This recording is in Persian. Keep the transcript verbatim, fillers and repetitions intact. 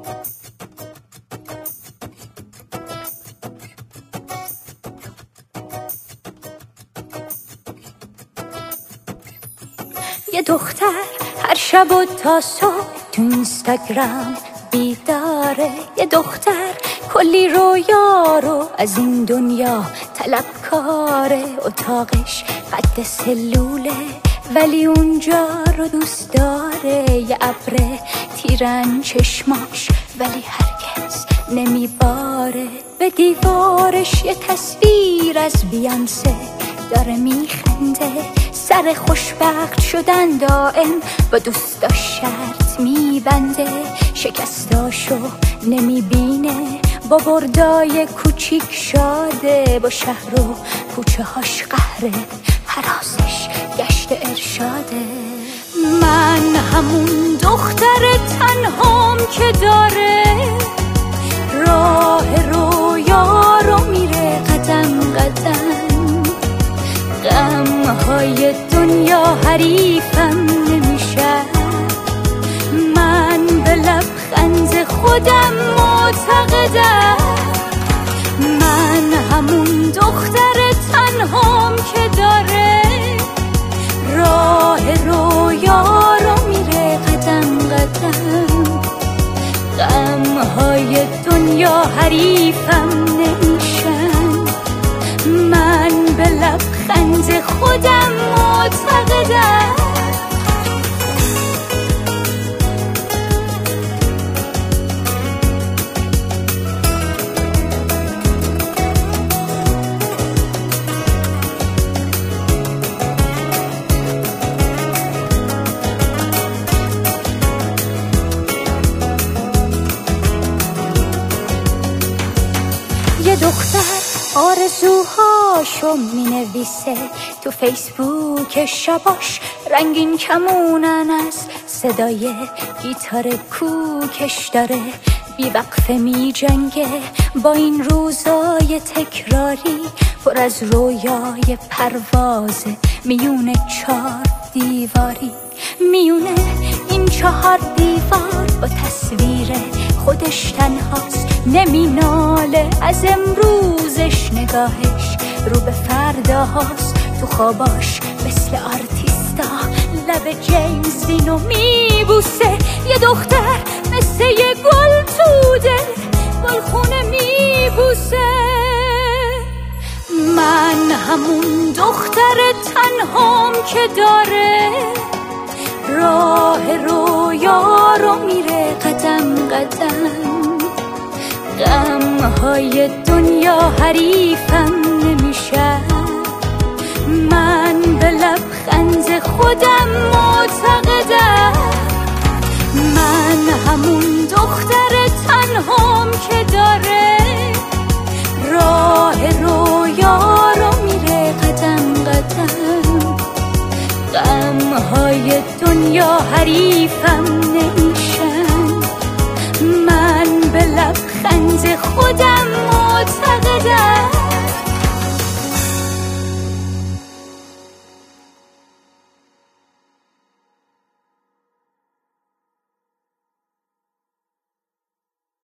یه دختر هر شب و تا صبح تو اینستاگرام بیداره. یه دختر کلی رویا رو از این دنیا طلبکاره. اتاقش قد سلوله ولی اونجا رو دوست داره. یه ابر تیرن چشماش ولی هرگز نمیباره. به دیوارش یه تصویر از بیانسه داره میخنده. سر خوشبخت شدن دائم با دوستاش شرط میبنده. شکستاشو نمیبینه با بردای کوچیک شاده. با شهر و کوچه هاش قهره حراسش گشت ارشاده. من همون دختر تنهام که داره راه رویا رو میره قدم قدم. غمهای دنیا حریفم نمیشه. من به لبخند خودم معتقدم. من همون دختر تنهام که داره راه رویا رو میره قدم قدم. غمهای دنیا حریفم نمیشن. من به لبخند خودم معتقدم. یه دختر آرزوهاشو مینویسه تو فیسبوک. شباش رنگین کمونن از صدای گیتار کوکش داره. بی وقفه می جنگه با این روزای تکراری پر از رویای پرواز میونه چهار دیواری. میونه این چهار دیوار با تصویر خودش تنهاست. نمی ناله از امروزش نگاهش رو به فرداهاست. تو خواباش مثل آرتیستا لب جیمز دینو می بوسه. یه دختر مثل یه گل توده گلخونه می بوسه. من همون دختر تنهام که داره راه رویا رو میره قدم قدم. غمهای دنیا حریفم نمیشه. من به لبخند خودم معتقدم. من همون دختر تنهام که داره راه رویا رو میره قدم قدم. غمهای دنیا حریفم نمیشن. من به لبخند خودم معتقدم.